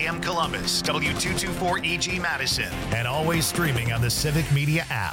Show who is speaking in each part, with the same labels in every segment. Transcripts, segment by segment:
Speaker 1: AM Columbus, W224EG Madison, and always streaming on the Civic Media app.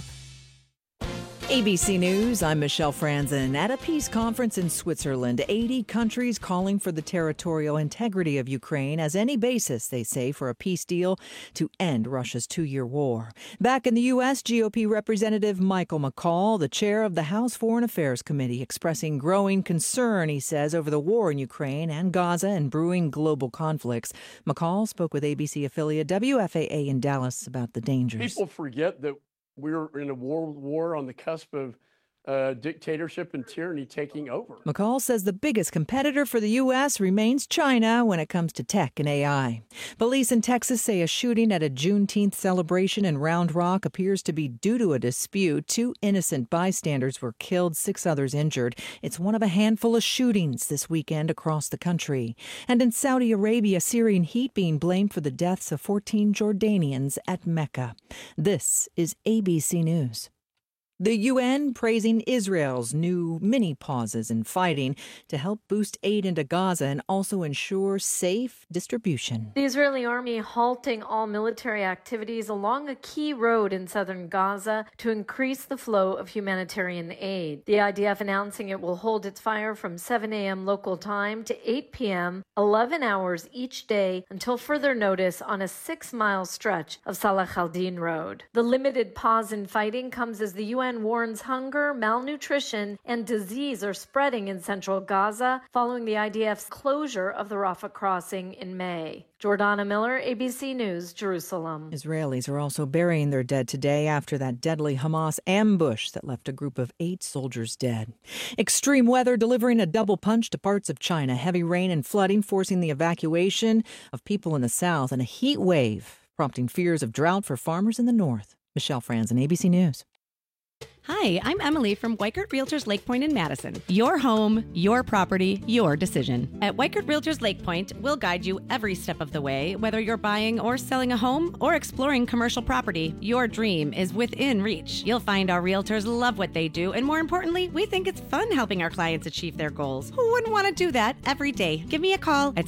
Speaker 2: ABC News, I'm Michelle Franzen. At a peace conference in Switzerland, 80 countries calling for the territorial integrity of Ukraine as any basis, they say, for a peace deal to end Russia's 2-year war. Back in the U.S., GOP Representative Michael McCaul, the chair of the House Foreign Affairs Committee, expressing growing concern, he says, over the war in Ukraine and Gaza and brewing global conflicts. McCaul spoke with ABC affiliate WFAA in Dallas about the dangers.
Speaker 3: People forget that we're in a world war on the cusp of dictatorship and tyranny taking over.
Speaker 2: McCaul says the biggest competitor for the U.S. remains China when it comes to tech and AI. Police in Texas say a shooting at a Juneteenth celebration in Round Rock appears to be due to a dispute. 2 innocent bystanders were killed, 6 others injured. It's one of a handful of shootings this weekend across the country. And in Saudi Arabia, Syrian heat being blamed for the deaths of 14 Jordanians at Mecca. This is ABC News. The UN praising Israel's new mini pauses in fighting to help boost aid into Gaza and also ensure safe distribution.
Speaker 4: The Israeli army halting all military activities along a key road in southern Gaza to increase the flow of humanitarian aid. The IDF announcing it will hold its fire from 7 a.m. local time to 8 p.m., 11 hours each day until further notice on a 6-mile stretch of Salah al-Din Road. The limited pause in fighting comes as the UN warns hunger, malnutrition, and disease are spreading in central Gaza following the IDF's closure of the Rafah crossing in May. Jordana Miller, ABC News, Jerusalem.
Speaker 2: Israelis are also burying their dead today after that deadly Hamas ambush that left a group of 8 soldiers dead. Extreme weather delivering a double punch to parts of China. Heavy rain and flooding forcing the evacuation of people in the south, and a heat wave prompting fears of drought for farmers in the north. Michelle Franzen, ABC News.
Speaker 5: Hi, I'm Emily from Weichert Realtors Lake Point in Madison. Your home, your property, your decision. At Weichert Realtors Lake Point, we'll guide you every step of the way, whether you're buying or selling a home or exploring commercial property. Your dream is within reach. You'll find our realtors love what they do, and more importantly, we think it's fun helping our clients achieve their goals. Who wouldn't want to do that every day? Give me a call at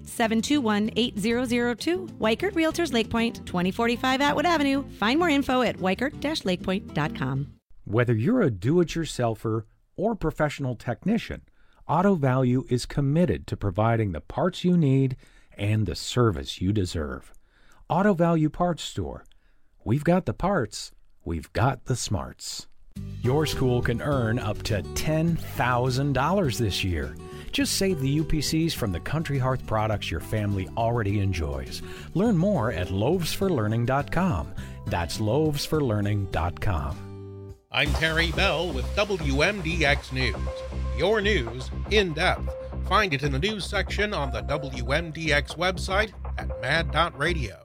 Speaker 5: 608-721-8002. Weichert Realtors Lake Point, 2045 Atwood Avenue. Find more info at weichert-lakepoint.com.
Speaker 6: Whether you're a do-it-yourselfer or professional technician, Auto Value is committed to providing the parts you need and the service you deserve. Auto Value Parts Store. We've got the parts, we've got the smarts. Your school can earn up to $10,000 this year. Just save the UPCs from the Country Hearth products your family already enjoys. Learn more at loavesforlearning.com. That's loavesforlearning.com.
Speaker 7: I'm Terry Bell with WMDX News. Your news in depth. Find it in the news section on the WMDX website at mad.radio.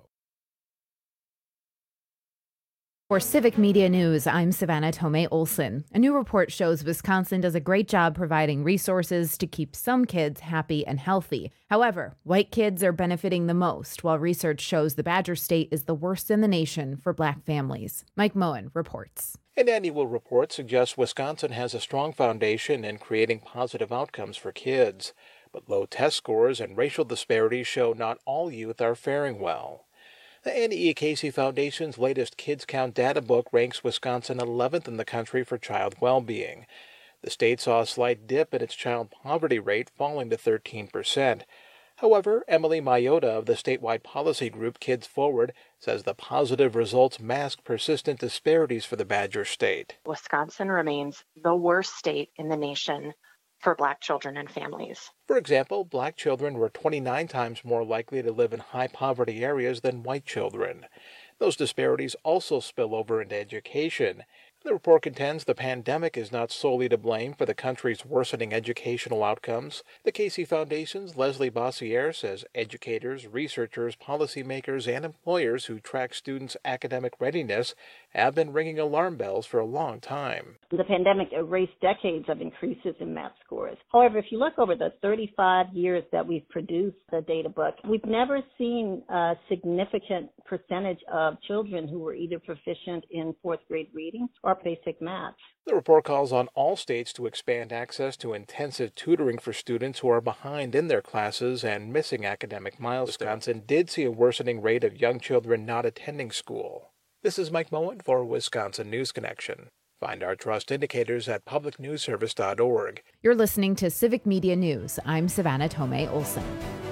Speaker 8: For Civic Media News, I'm Savannah Tomei Olson. A new report shows Wisconsin does a great job providing resources to keep some kids happy and healthy. However, white kids are benefiting the most, while research shows the Badger State is the worst in the nation for black families. Mike Moen reports.
Speaker 9: An annual report suggests Wisconsin has a strong foundation in creating positive outcomes for kids, but low test scores and racial disparities show not all youth are faring well. The Annie E. Casey Foundation's latest Kids Count data book ranks Wisconsin 11th in the country for child well-being. The state saw a slight dip in its child poverty rate, falling to 13%. However, Emily Mayotta of the statewide policy group Kids Forward says the positive results mask persistent disparities for the Badger State.
Speaker 10: Wisconsin remains the worst state in the nation for black children and families.
Speaker 9: For example, black children were 29 times more likely to live in high-poverty areas than white children. Those disparities also spill over into education. The report contends the pandemic is not solely to blame for the country's worsening educational outcomes. The Casey Foundation's Leslie Bossiere says educators, researchers, policymakers, and employers who track students' academic readiness have been ringing alarm bells for a long time.
Speaker 11: The pandemic erased decades of increases in math scores. However, if you look over the 35 years that we've produced the data book, we've never seen a significant percentage of children who were either proficient in fourth grade reading or basic math.
Speaker 9: The report calls on all states to expand access to intensive tutoring for students who are behind in their classes and missing academic milestones. Wisconsin did see a worsening rate of young children not attending school. This is Mike Moen for Wisconsin News Connection. Find our trust indicators at publicnewsservice.org.
Speaker 8: You're listening to Civic Media News. I'm Savannah Tomei Olson.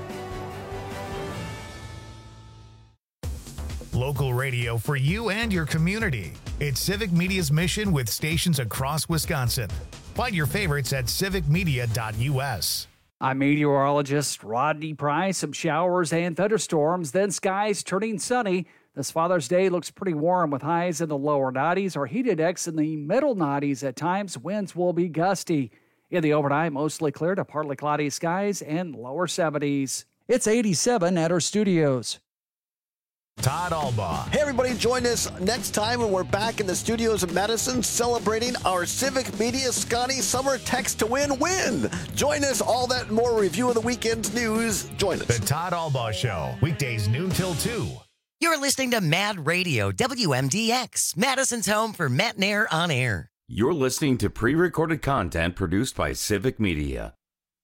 Speaker 1: Local radio for you and your community. It's Civic Media's mission with stations across Wisconsin. Find your favorites at civicmedia.us.
Speaker 12: I'm meteorologist Rodney Price. Some showers and thunderstorms, then skies turning sunny. This Father's Day looks pretty warm with highs in the lower 90s or heat index in the middle 90s at times. Winds will be gusty. In the overnight, mostly clear to partly cloudy skies and lower 70s. It's 87 at our studios.
Speaker 1: Todd Albaugh.
Speaker 13: Hey, everybody, join us next time when we're back in the studios of Madison celebrating our Civic Media Scotty Summer Text to Win. Join us, all that and more review of the weekend's news. Join us.
Speaker 1: The Todd Albaugh Show, weekdays noon till 2.
Speaker 14: You're listening to Mad Radio, WMDX, Madison's home for Matt Nair on air.
Speaker 15: You're listening to pre-recorded content produced by Civic Media.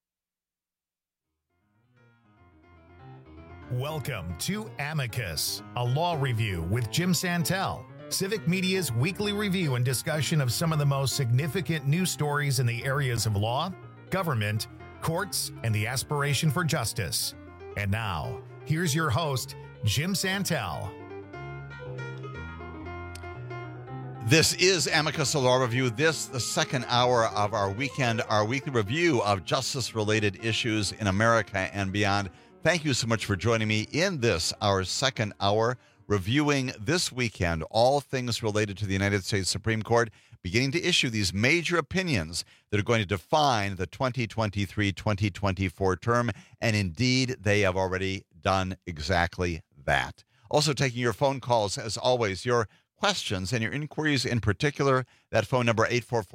Speaker 1: Welcome to Amicus, a law review with Jim Santel, Civic Media's weekly review and discussion of some of the most significant news stories in the areas of law, government, courts, and the aspiration for justice. And now, here's your host, Jim Santel.
Speaker 16: This is Amicus, a law review. This, the second hour of our weekend, our weekly review of justice-related issues in America and beyond. Thank you so much for joining me in this, our second hour, reviewing this weekend all things related to the United States Supreme Court, beginning to issue these major opinions that are going to define the 2023-2024 term, and indeed, they have already done exactly that. Also taking your phone calls, as always, your questions and your inquiries in particular, that phone number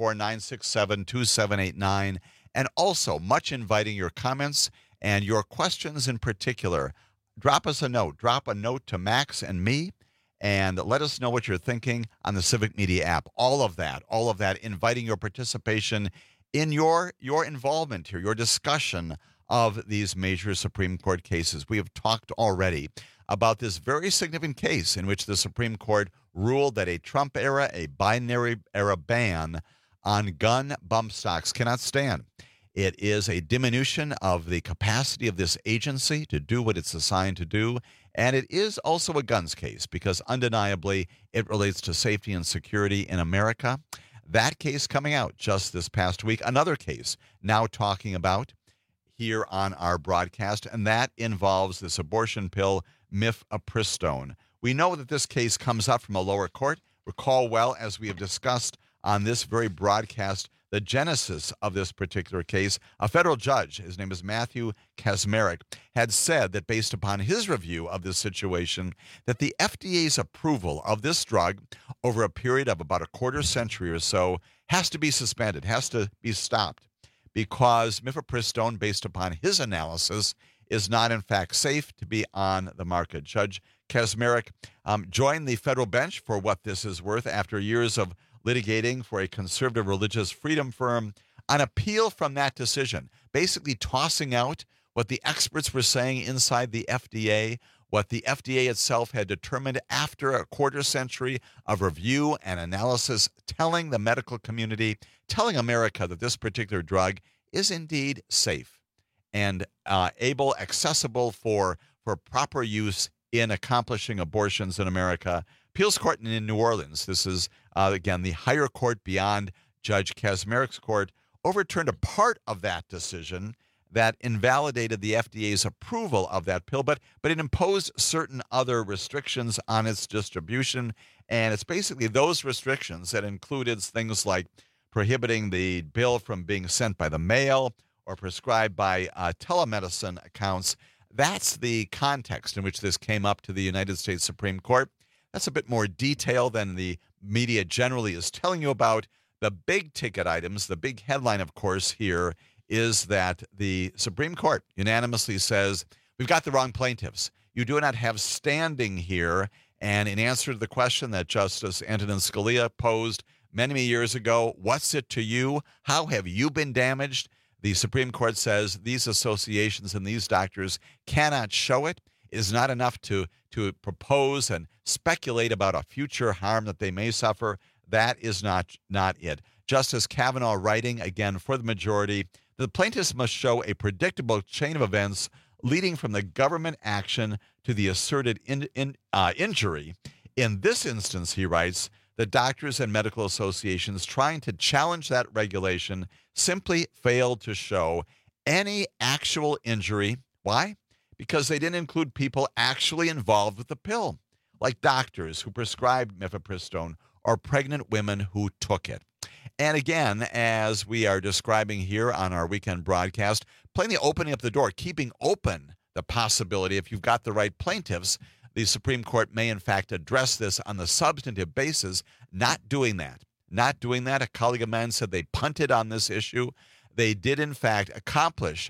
Speaker 16: 844-967-2789, and also much inviting your comments and your questions in particular. Drop us a note. Drop a note to Max and me, and let us know what you're thinking on the Civic Media app. All of that, inviting your participation in your involvement here, your discussion of these major Supreme Court cases. We have talked already about this very significant case in which the Supreme Court ruled that a Trump-era, a Biden-era ban on gun bump stocks cannot stand. It is a diminution of the capacity of this agency to do what it's assigned to do, and it is also a guns case because undeniably it relates to safety and security in America. That case coming out just this past week, another case now talking about here on our broadcast, and that involves this abortion pill, mifepristone. We know that this case comes up from a lower court. Recall well, as we have discussed on this very broadcast, the genesis of this particular case. A federal judge, his name is Matthew Kacsmaryk, had said that based upon his review of this situation, that the FDA's approval of this drug over a period of about a quarter century or so has to be suspended, has to be stopped, because mifepristone, based upon his analysis, is not in fact safe to be on the market. Judge Kacsmaryk joined the federal bench for what this is worth after years of litigating for a conservative religious freedom firm on appeal from that decision, basically tossing out what the experts were saying inside the FDA, what the FDA itself had determined after a quarter century of review and analysis, telling the medical community, telling America that this particular drug is indeed safe and accessible for proper use in accomplishing abortions in America. Appeals court in New Orleans, this is, again, the higher court beyond Judge Kacsmaryk's court, overturned a part of that decision that invalidated the FDA's approval of that pill, but it imposed certain other restrictions on its distribution, and it's basically those restrictions that included things like prohibiting the bill from being sent by the mail or prescribed by telemedicine accounts. That's the context in which this came up to the United States Supreme Court. That's a bit more detail than the media generally is telling you about, The big ticket items, the big headline, of course, here is that the Supreme Court unanimously says, we've got the wrong plaintiffs. You do not have standing here. And in answer to the question that Justice Antonin Scalia posed many years ago, what's it to you? How have you been damaged? The Supreme Court says these associations and these doctors cannot show it. It is not enough to propose and speculate about a future harm that they may suffer. That is not it. Justice Kavanaugh writing, again, for the majority, the plaintiffs must show a predictable chain of events leading from the government action to the asserted injury. In this instance, he writes, the doctors and medical associations trying to challenge that regulation simply failed to show any actual injury. Why? Because they didn't include people actually involved with the pill, like doctors who prescribed mifepristone or pregnant women who took it. And again, as we are describing here on our weekend broadcast, plainly opening up the door, keeping open the possibility, if you've got the right plaintiffs, the Supreme Court may in fact address this on the substantive basis. Not doing that. A colleague of mine said they punted on this issue. They did in fact accomplish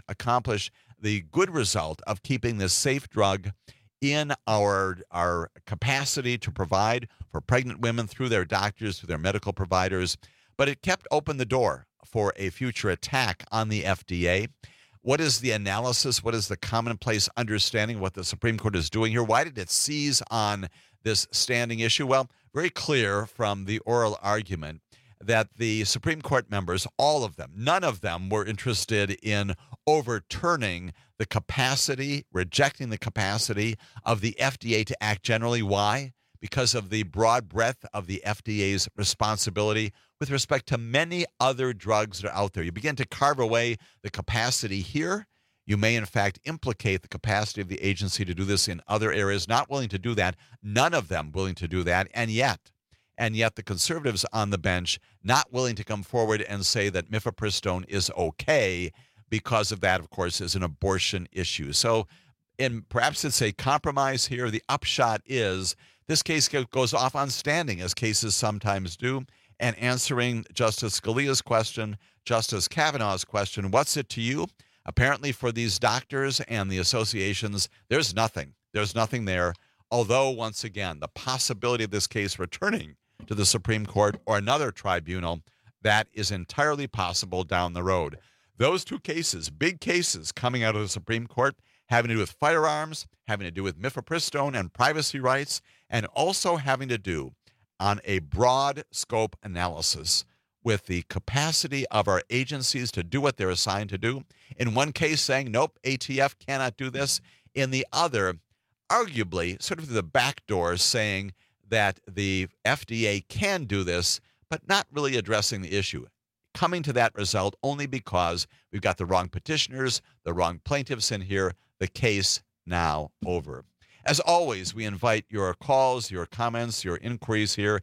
Speaker 16: the good result of keeping this safe drug in our capacity to provide for pregnant women through their doctors, through their medical providers. But it kept open the door for a future attack on the FDA. What is the analysis? What is the commonplace understanding of what the Supreme Court is doing here? Why did it seize on this standing issue? Well, very clear from the oral argument that the Supreme Court members, all of them, none of them were interested in overturning the capacity, rejecting the capacity of the FDA to act generally. Why? Because of the broad breadth of the FDA's responsibility with respect to many other drugs that are out there. You begin to carve away the capacity here, you may in fact implicate the capacity of the agency to do this in other areas. Not willing to do that, none of them willing to do that, and yet the conservatives on the bench not willing to come forward and say that mifepristone is okay because of that, of course, is an abortion issue. So, and perhaps it's a compromise here. The upshot is this case goes off on standing, as cases sometimes do, and answering Justice Scalia's question, Justice Kavanaugh's question, what's it to you? Apparently for these doctors and the associations, there's nothing. There's nothing there. Although, once again, the possibility of this case returning to the Supreme Court or another tribunal, that is entirely possible down the road. Those two cases, big cases coming out of the Supreme Court, having to do with firearms, having to do with mifepristone and privacy rights, and also having to do on a broad scope analysis with the capacity of our agencies to do what they're assigned to do. In one case saying, nope, ATF cannot do this. In the other, arguably, sort of through the back door, saying that the FDA can do this, but not really addressing the issue. Coming to that result only because we've got the wrong petitioners, the wrong plaintiffs in here, the case now over. As always, we invite your calls, your comments, your inquiries here,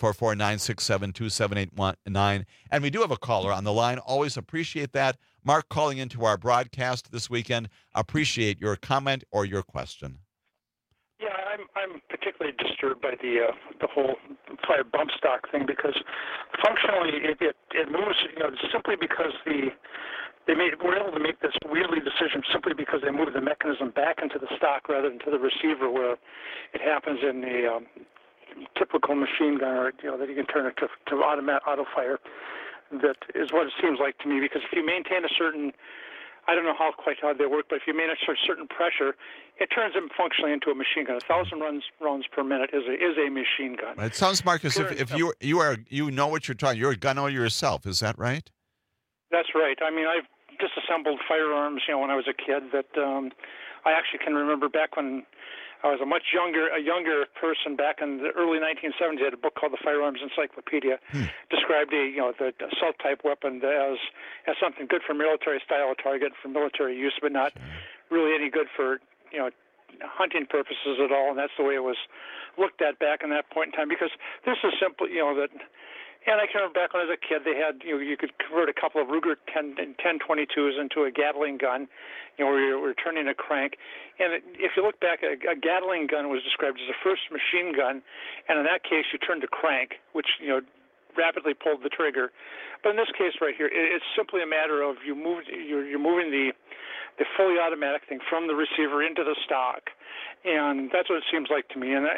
Speaker 16: 844-967-2789. And we do have a caller on the line. Always appreciate that. Mark calling into our broadcast this weekend. Appreciate your comment or your question.
Speaker 17: Yeah, I'm particularly disturbed by the whole fire bump stock thing because functionally it moves, simply because we're able to make this weirdly decision simply because they moved the mechanism back into the stock rather than to the receiver where it happens in the typical machine gun, or that you can turn it to auto fire. That is what it seems like to me, because if you maintain a certain, I don't know how they work, but if you maintain a certain pressure, it turns them functionally into a machine gun. 1,000 rounds per minute is a machine gun.
Speaker 16: It sounds, Marcus, if you know what you're talking, you're a gun owner yourself. Is that right?
Speaker 17: That's right. I mean, I've disassembled firearms, when I was a kid. That I actually can remember back when I was a younger person back in the early 1970s. I had a book called The Firearms Encyclopedia, described the assault type weapon as something good for military style target for military use, but not really any good for hunting purposes at all. And that's the way it was looked at back in that point in time. Because this is simply that. And I can remember back when I was a kid, they had, you could convert a couple of Ruger 1022s into a Gatling gun, where you were turning a crank. And if you look back, a Gatling gun was described as the first machine gun, and in that case, you turned the crank, which, rapidly pulled the trigger. But in this case right here, it's simply a matter of you're moving the fully automatic thing from the receiver into the stock. And that's what it seems like to me. And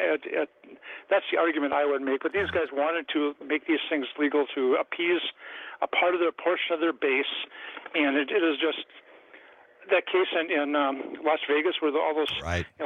Speaker 17: that's the argument I would make. But these guys wanted to make these things legal to appease a portion of their base. And it is just that case in Las Vegas where all those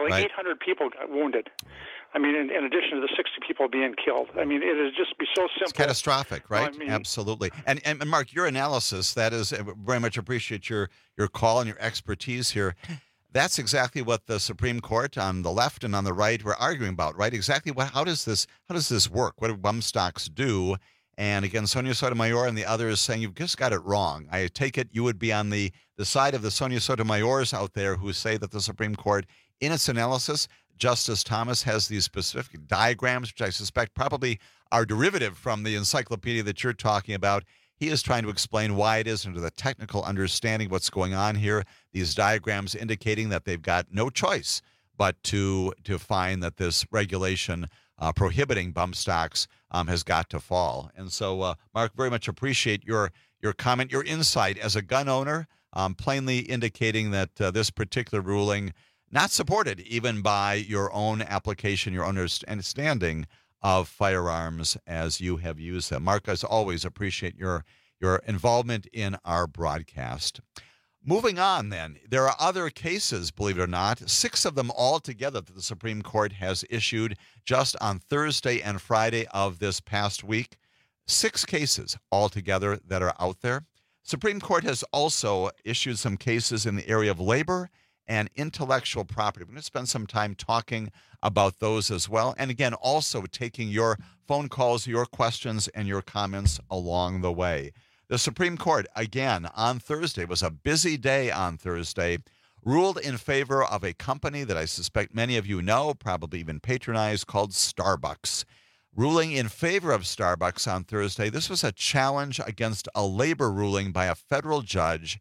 Speaker 17: 800 people got wounded. I mean, in addition to the 60 people being killed. I mean, it would just be so simple.
Speaker 16: It's catastrophic, right?
Speaker 17: I mean,
Speaker 16: absolutely. And Mark, your analysis, that is, very much appreciate your call and your expertise here. That's exactly what the Supreme Court on the left and on the right were arguing about, right? Exactly how does this work? What do bump stocks do? And again, Sonia Sotomayor and the others saying you've just got it wrong. I take it you would be on the side of the Sonia Sotomayors out there who say that the Supreme Court, in its analysis, Justice Thomas has these specific diagrams, which I suspect probably are derivative from the encyclopedia that you're talking about. He is trying to explain why it is under the technical understanding of what's going on here. These diagrams indicating that they've got no choice but to find that this regulation prohibiting bump stocks has got to fall. And so, Mark, very much appreciate your comment, your insight as a gun owner, plainly indicating that this particular ruling not supported even by your own application, your own understanding of firearms as you have used them. Mark, as always, appreciate your involvement in our broadcast. Moving on, then, there are other cases, believe it or not, 6 of them altogether that the Supreme Court has issued just on Thursday and Friday of this past week. 6 cases altogether that are out there. Supreme Court has also issued some cases in the area of labor and intellectual property. We're going to spend some time talking about those as well. And again, also taking your phone calls, your questions, and your comments along the way. The Supreme Court, again, on Thursday, was a busy day on Thursday, ruled in favor of a company that I suspect many of you know, probably even patronize, called Starbucks. Ruling in favor of Starbucks on Thursday, this was a challenge against a labor ruling by a federal judge.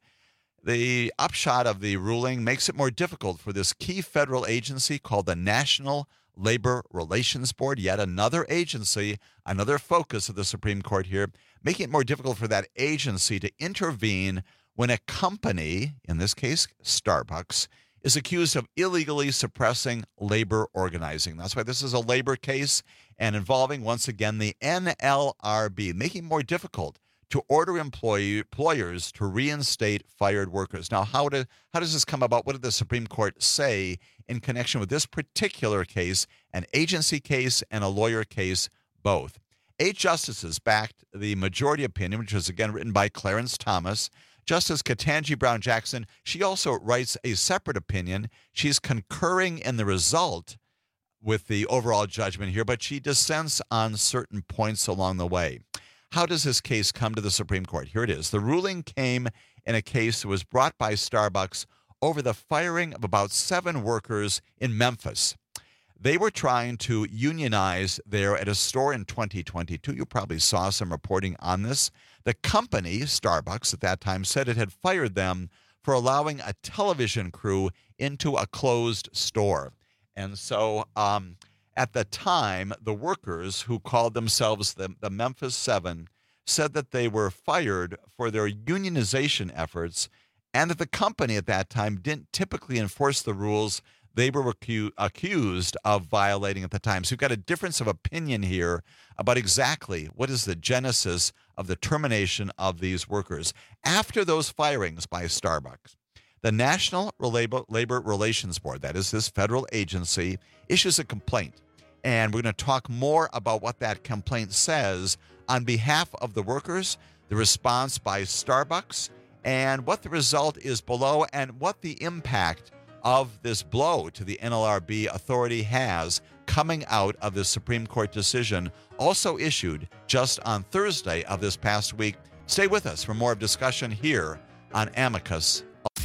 Speaker 16: The upshot of the ruling makes it more difficult for this key federal agency called the National Labor Relations Board, yet another agency, another focus of the Supreme Court here, making it more difficult for that agency to intervene when a company, in this case Starbucks, is accused of illegally suppressing labor organizing. That's why this is a labor case and involving, once again, the NLRB, making it more difficult to order employers to reinstate fired workers. Now, how does this come about? What did the Supreme Court say in connection with this particular case, an agency case and a lawyer case, both? 8 justices backed the majority opinion, which was again written by Clarence Thomas. Justice Ketanji Brown Jackson, she also writes a separate opinion. She's concurring in the result with the overall judgment here, but she dissents on certain points along the way. How does this case come to the Supreme Court? Here it is. The ruling came in a case that was brought by Starbucks over the firing of about 7 workers in Memphis. They were trying to unionize there at a store in 2022. You probably saw some reporting on this. The company, Starbucks, at that time said it had fired them for allowing a television crew into a closed store. And so at the time, the workers who called themselves the Memphis 7 said that they were fired for their unionization efforts and that the company at that time didn't typically enforce the rules they were accused of violating at the time. So you've got a difference of opinion here about exactly what is the genesis of the termination of these workers. After those firings by Starbucks, the National Labor Relations Board, that is this federal agency, issues a complaint. And we're going to talk more about what that complaint says on behalf of the workers, the response by Starbucks, and what the result is below, and what the impact of this blow to the NLRB authority has coming out of the Supreme Court decision, also issued just on Thursday of this past week. Stay with us for more discussion here on Amicus.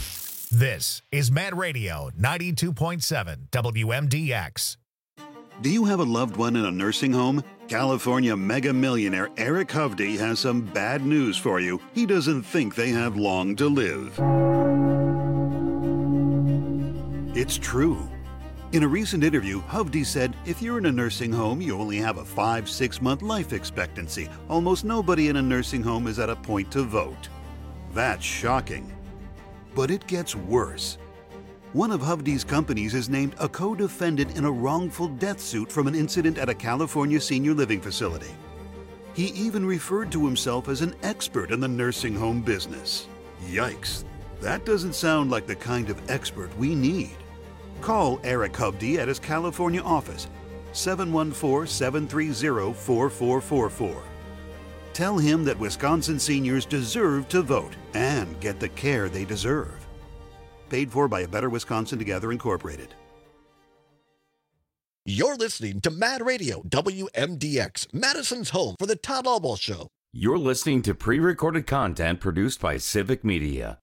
Speaker 1: This is Mad Radio 92.7 WMDX.
Speaker 18: Do you have a loved one in a nursing home? California mega millionaire Eric Hovde has some bad news for you. He doesn't think they have long to live. It's true. In a recent interview, Hovde said, if you're in a nursing home, you only have a 5-6 month life expectancy. Almost nobody in a nursing home is at a point to vote. That's shocking. But it gets worse. One of Hovde's companies is named a co-defendant in a wrongful death suit from an incident at a California senior living facility. He even referred to himself as an expert in the nursing home business. Yikes. That doesn't sound like the kind of expert we need. Call Eric Hovde at his California office, 714-730-4444. Tell him that Wisconsin seniors deserve to vote and get the care they deserve. Paid for by A Better Wisconsin Together, Incorporated.
Speaker 13: You're listening to Mad Radio, WMDX, Madison's home for the Todd Albaugh Show.
Speaker 15: You're listening to pre-recorded content produced by Civic Media.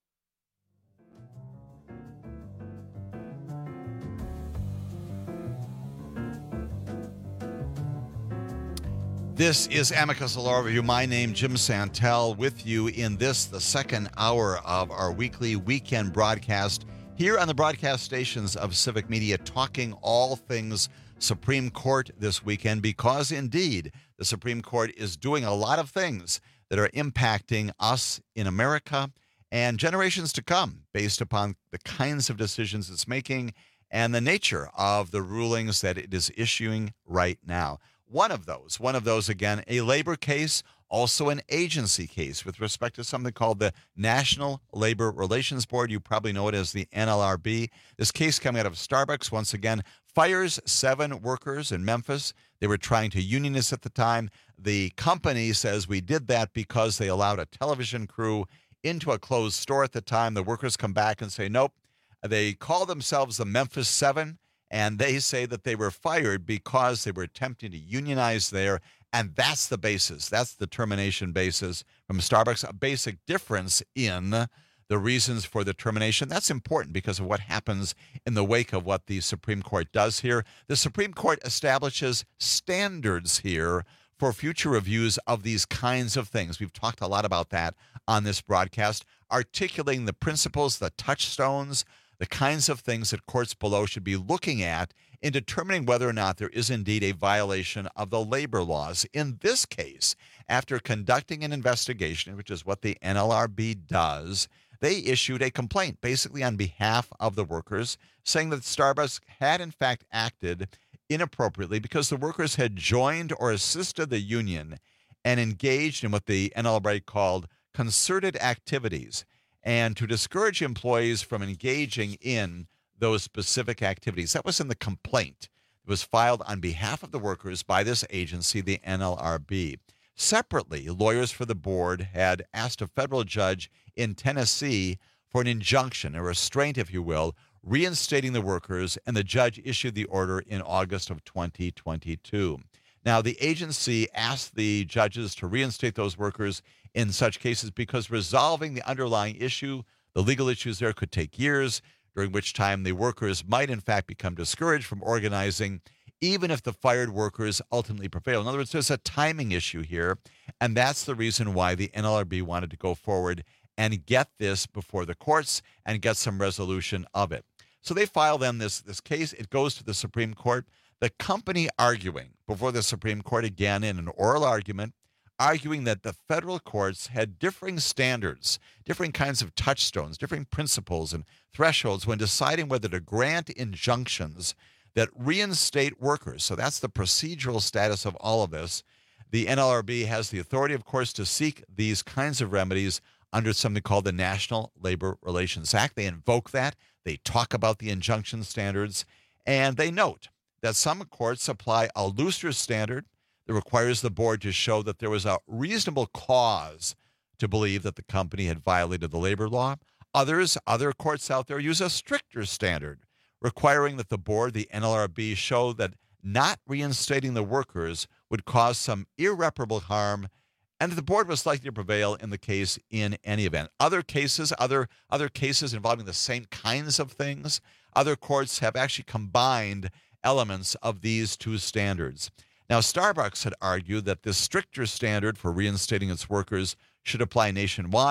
Speaker 16: This is Amicus Law Review. My name, Jim Santel, with you in this, the second hour of our weekly weekend broadcast here on the broadcast stations of Civic Media, talking all things Supreme Court this weekend, because indeed the Supreme Court is doing a lot of things that are impacting us in America and generations to come based upon the kinds of decisions it's making and the nature of the rulings that it is issuing right now. One of those, again, a labor case, also an agency case with respect to something called the National Labor Relations Board. You probably know it as the NLRB. This case coming out of Starbucks, once again, fires 7 workers in Memphis. They were trying to unionize at the time. The company says we did that because they allowed a television crew into a closed store at the time. The workers come back and say, nope. They call themselves the Memphis 7. And they say that they were fired because they were attempting to unionize there. And that's the basis. That's the termination basis from Starbucks. A basic difference in the reasons for the termination. That's important because of what happens in the wake of what the Supreme Court does here. The Supreme Court establishes standards here for future reviews of these kinds of things. We've talked a lot about that on this broadcast, articulating the principles, the touchstones, the kinds of things that courts below should be looking at in determining whether or not there is indeed a violation of the labor laws. In this case, after conducting an investigation, which is what the NLRB does, they issued a complaint basically on behalf of the workers, saying that Starbucks had in fact acted inappropriately because the workers had joined or assisted the union and engaged in what the NLRB called concerted activities, and to discourage employees from engaging in those specific activities. That was in the complaint. It was filed on behalf of the workers by this agency, the NLRB. Separately, lawyers for the board had asked a federal judge in Tennessee for an injunction, a restraint, if you will, reinstating the workers, and the judge issued the order in August of 2022. Now, the agency asked the judges to reinstate those workers in such cases because resolving the underlying issue, the legal issues there, could take years, during which time the workers might in fact become discouraged from organizing, even if the fired workers ultimately prevail. In other words, there's a timing issue here, and that's the reason why the NLRB wanted to go forward and get this before the courts and get some resolution of it. So they file then this case. It goes to the Supreme Court. The company arguing before the Supreme Court, again in an oral argument, arguing that the federal courts had differing standards, different kinds of touchstones, different principles and thresholds when deciding whether to grant injunctions that reinstate workers. So that's the procedural status of all of this. The NLRB has the authority, of course, to seek these kinds of remedies under something called the National Labor Relations Act. They invoke that. They talk about the injunction standards, and they note that some courts apply a looser standard that requires the board to show that there was a reasonable cause to believe that the company had violated the labor law. Other courts out there use a stricter standard, requiring that the board, the NLRB, show that not reinstating the workers would cause some irreparable harm, and that the board was likely to prevail in the case in any event. Other cases involving the same kinds of things, other courts have actually combined elements of these two standards. Now, Starbucks had argued that this stricter standard for reinstating its workers should apply nationwide,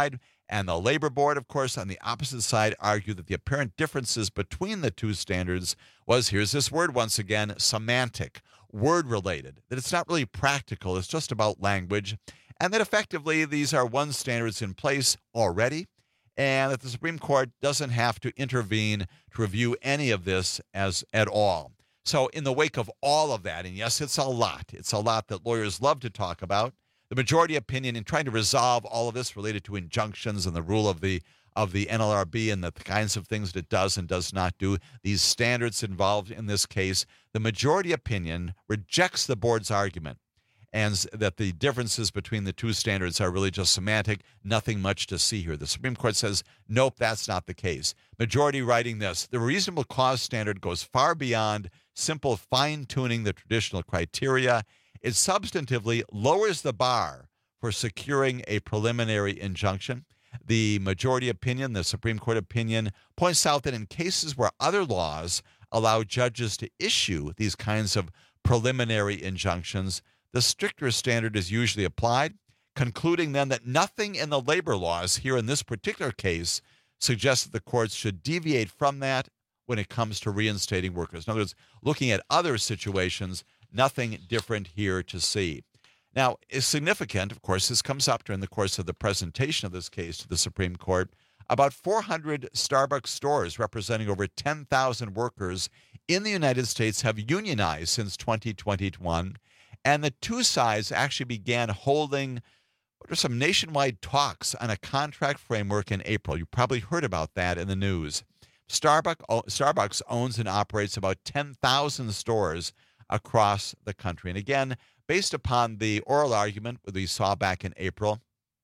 Speaker 16: And the Labor Board, of course, on the opposite side, argued that the apparent differences between the two standards was, here's this word once again, semantic, word-related, that it's not really practical, it's just about language, and that effectively these are one standards in place already, and that the Supreme Court doesn't have to intervene to review any of this at all. So in the wake of all of that, and yes, it's a lot that lawyers love to talk about, the majority opinion in trying to resolve all of this related to injunctions and the rule of the NLRB and the kinds of things that it does and does not do, these standards involved in this case, the majority opinion rejects the board's argument and that the differences between the two standards are really just semantic, nothing much to see here. The Supreme Court says, nope, that's not the case. Majority writing this, the reasonable cause standard goes far beyond simple fine-tuning the traditional criteria. It substantively lowers the bar for securing a preliminary injunction. The majority opinion, the Supreme Court opinion, points out that in cases where other laws allow judges to issue these kinds of preliminary injunctions, the stricter standard is usually applied, concluding then that nothing in the labor laws here in this particular case suggests that the courts should deviate from that when it comes to reinstating workers. In other words, looking at other situations, nothing different here to see. Now, it's significant, of course, this comes up during the course of the presentation of this case to the Supreme Court. About 400 Starbucks stores representing over 10,000 workers in the United States have unionized since 2021, and the two sides actually began holding what are some nationwide talks on a contract framework in April. You probably heard about that in the news. Starbucks owns and operates about 10,000 stores across the country. And again, based upon the oral argument that we saw back in April,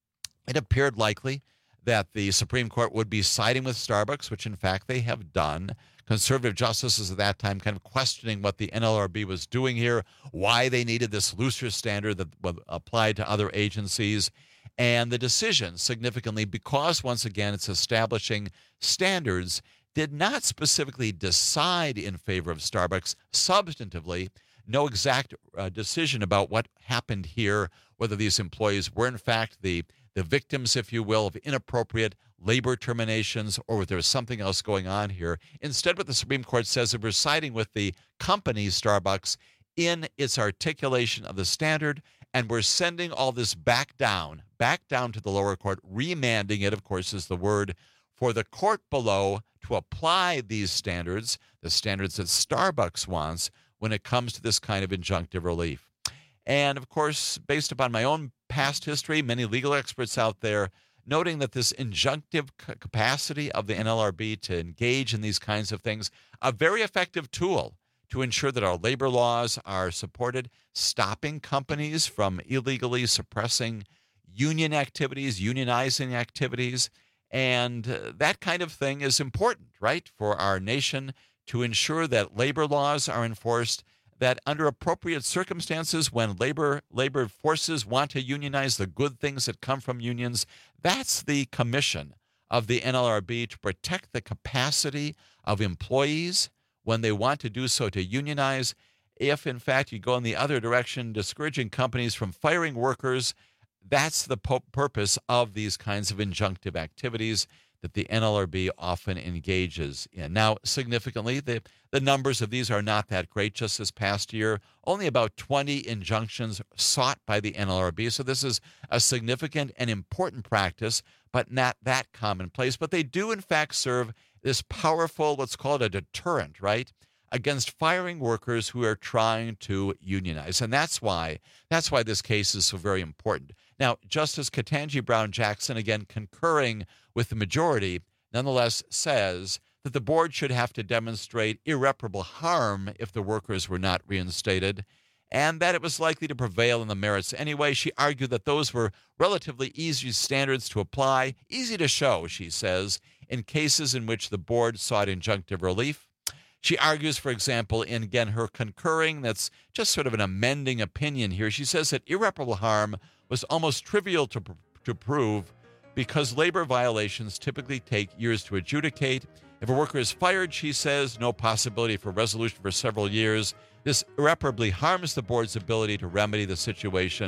Speaker 16: it appeared likely that the Supreme Court would be siding with Starbucks, which in fact they have done. Conservative justices at that time kind of questioning what the NLRB was doing here, why they needed this looser standard that would apply to other agencies. And the decision, significantly, because once again it's establishing standards, did not specifically decide in favor of Starbucks substantively. No exact decision about what happened here, whether these employees were in fact the victims, if you will, of inappropriate labor terminations, or whether there was something else going on here. Instead, what the Supreme Court says is we're siding with the company, Starbucks, in its articulation of the standard, and we're sending all this back down to the lower court, remanding it, of course, is the word, for the court below to apply these standards, the standards that Starbucks wants, when it comes to this kind of injunctive relief. And of course, based upon my own past history, many legal experts out there noting that this injunctive capacity of the NLRB to engage in these kinds of things, a very effective tool to ensure that our labor laws are supported, stopping companies from illegally suppressing union activities, unionizing activities. And that kind of thing is important, right, for our nation to ensure that labor laws are enforced, that under appropriate circumstances, when labor forces want to unionize the good things that come from unions, that's the commission of the NLRB, to protect the capacity of employees when they want to do so to unionize. If, in fact, you go in the other direction, discouraging companies from firing workers, that's the purpose of these kinds of injunctive activities that the NLRB often engages in. Now, significantly, the numbers of these are not that great. Just this past year, only about 20 injunctions sought by the NLRB. So this is a significant and important practice, but not that commonplace. But they do, in fact, serve this powerful, let's call it a deterrent, right, against firing workers who are trying to unionize. And that's why this case is so very important. Now, Justice Ketanji Brown Jackson, again concurring with the majority, nonetheless says that the board should have to demonstrate irreparable harm if the workers were not reinstated, and that it was likely to prevail in the merits anyway. She argued that those were relatively easy standards to apply, easy to show, she says, in cases in which the board sought injunctive relief. She argues, for example, in, again, her concurring, that's just sort of an amending opinion here. She says that irreparable harm was almost trivial to prove because labor violations typically take years to adjudicate. If a worker is fired, she says, no possibility for resolution for several years. This irreparably harms the board's ability to remedy the situation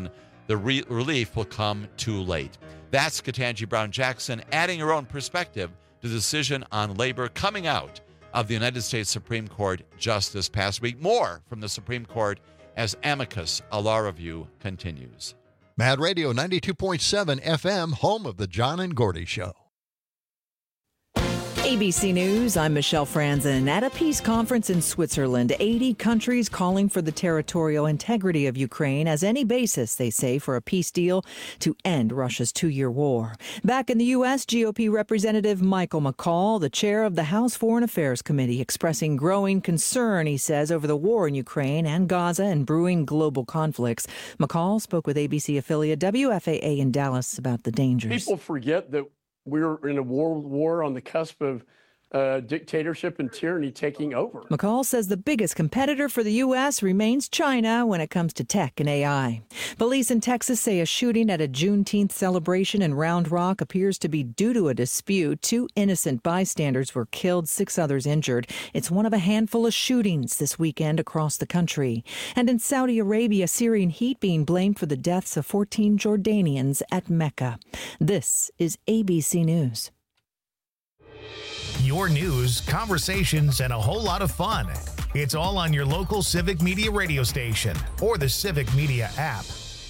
Speaker 16: the relief will come too late. That's Ketanji Brown Jackson adding her own perspective to the decision on labor coming out of the United States Supreme Court just this past week. More from the Supreme Court as Amicus, a law review, continues.
Speaker 19: Mad Radio 92.7 FM, home of the John and Gordy Show.
Speaker 2: ABC News, I'm Michelle Franzen. At a peace conference in Switzerland, 80 countries calling for the territorial integrity of Ukraine as any basis, they say, for a peace deal to end Russia's 2-year war. Back in the U.S., GOP Representative Michael McCaul, the chair of the House Foreign Affairs Committee, expressing growing concern, he says, over the war in Ukraine and Gaza and brewing global conflicts. McCaul spoke with ABC affiliate WFAA in Dallas about the dangers.
Speaker 3: People forget that we're in a world war on the cusp of dictatorship and tyranny taking over.
Speaker 2: McCaul says the biggest competitor for the U.S. remains China when it comes to tech and AI. Police in Texas say a shooting at a Juneteenth celebration in Round Rock appears to be due to a dispute. 2 innocent bystanders were killed, 6 others injured. It's one of a handful of shootings this weekend across the country. And in Saudi Arabia, Syrian heat being blamed for the deaths of 14 Jordanians at Mecca. This is ABC News.
Speaker 1: Your news, conversations, and a whole lot of fun. It's all on your local Civic Media radio station or the Civic Media app.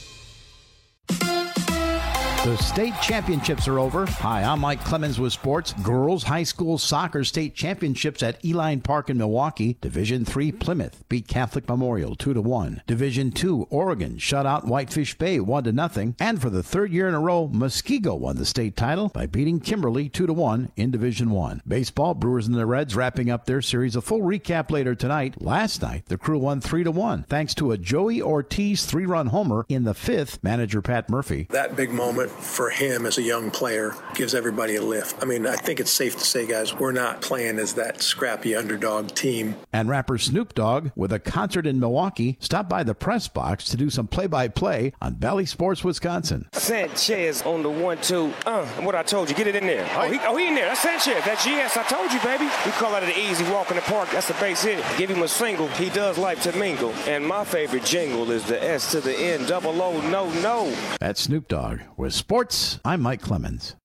Speaker 20: The state championships are over. Hi, I'm Mike Clemens with sports. Girls High School Soccer State Championships at Eline Park in Milwaukee. Division III Plymouth beat Catholic Memorial 2-1. Division II Oregon shut out Whitefish Bay 1-0. And for the 3rd year in a row, Muskego won the state title by beating Kimberly 2-1 in Division I. Baseball, Brewers and the Reds wrapping up their series. A full recap later tonight. Last night, the Crew won 3-1 thanks to a Joey Ortiz 3-run homer in the 5th. Manager Pat Murphy.
Speaker 21: That big moment for him as a young player gives everybody a lift. I mean, I think it's safe to say, guys, we're not playing as that scrappy underdog team.
Speaker 20: And rapper Snoop Dogg, with a concert in Milwaukee, stopped by the press box to do some play-by-play on Bally Sports Wisconsin.
Speaker 22: Sanchez on the 1-2. What I told you, get it in there. He in there. That's Sanchez. That's yes, I told you, baby. We call it an easy walk in the park. That's the base hit. Give him a single. He does like to mingle. And my favorite jingle is the S to the N, double O, no.
Speaker 20: That's Snoop Dogg with sports. I'm Mike Clemens.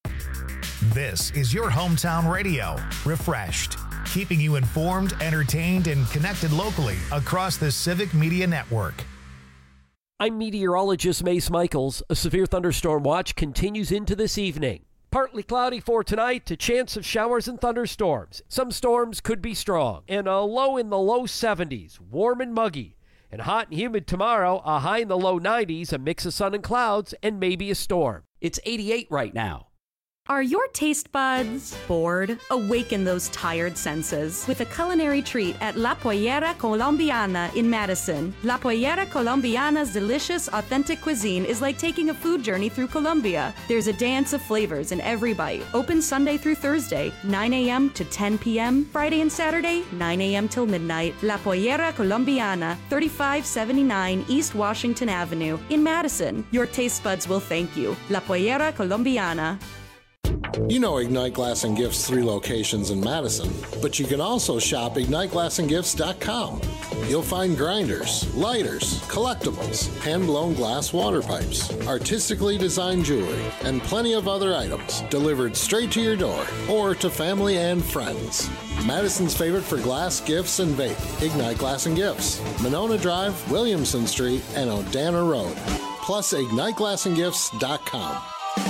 Speaker 1: This is your hometown radio, refreshed, keeping you informed, entertained, and connected locally across the Civic Media Network.
Speaker 23: I'm meteorologist Mace Michaels. A severe thunderstorm watch continues into this evening. Partly cloudy for tonight, a chance of showers and thunderstorms. Some storms could be strong, and a low in the low 70s, warm and muggy. And hot and humid tomorrow, a high in the low 90s, a mix of sun and clouds, and maybe a storm. It's 88 right now.
Speaker 24: Are your taste buds bored? Awaken those tired senses with a culinary treat at La Pollera Colombiana in Madison. La Pollera Colombiana's delicious, authentic cuisine is like taking a food journey through Colombia. There's a dance of flavors in every bite. Open Sunday through Thursday, 9 a.m. to 10 p.m. Friday and Saturday, 9 a.m. till midnight. La Pollera Colombiana, 3579 East Washington Avenue in Madison. Your taste buds will thank you. La Pollera Colombiana.
Speaker 25: You know Ignite Glass and Gifts 3 locations in Madison, but you can also shop IgniteGlassandGifts.com. You'll find grinders, lighters, collectibles, hand-blown glass water pipes, artistically designed jewelry, and plenty of other items delivered straight to your door or to family and friends. Madison's favorite for glass, gifts, and vape, Ignite Glass and Gifts, Monona Drive, Williamson Street, and Odana Road. Plus, IgniteGlassandGifts.com.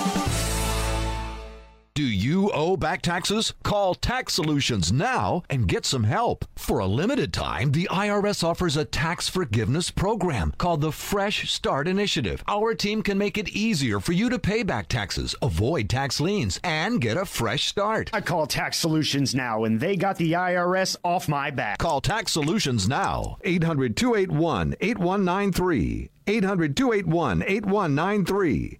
Speaker 26: Do you owe back taxes? Call Tax Solutions now and get some help. For a limited time, the IRS offers a tax forgiveness program called the Fresh Start Initiative. Our team can make it easier for you to pay back taxes, avoid tax liens, and get a fresh start.
Speaker 27: I call Tax Solutions now, and they got the IRS off my back.
Speaker 26: Call Tax Solutions now. 800-281-8193. 800-281-8193.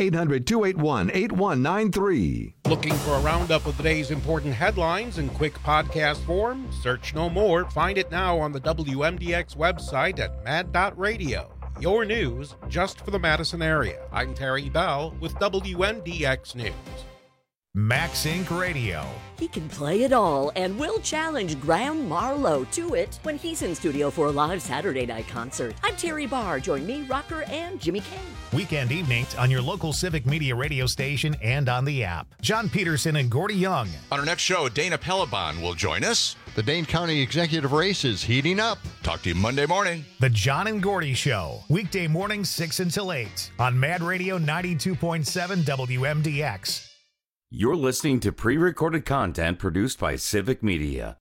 Speaker 26: 800-281-8193.
Speaker 7: Looking for a roundup of the day's important headlines in quick podcast form? Search no more. Find it now on the WMDX website at mad.radio. Your news just for the Madison area. I'm Terry Bell with WMDX News.
Speaker 1: Max Inc. Radio.
Speaker 4: He can play it all and will challenge Graham Marlowe to it when he's in studio for a live Saturday night concert. I'm Terry Barr. Join me, Rocker, and Jimmy Kane.
Speaker 1: Weekend evenings on your local Civic Media radio station and on the app. John Peterson and Gordy Young.
Speaker 5: On our next show, Dana Pelabon will join us.
Speaker 19: The Dane County Executive Race is heating up.
Speaker 5: Talk to you Monday morning.
Speaker 1: The John and Gordy Show. Weekday mornings 6 until 8 on Mad Radio 92.7 WMDX.
Speaker 15: You're listening to pre-recorded content produced by Civic Media.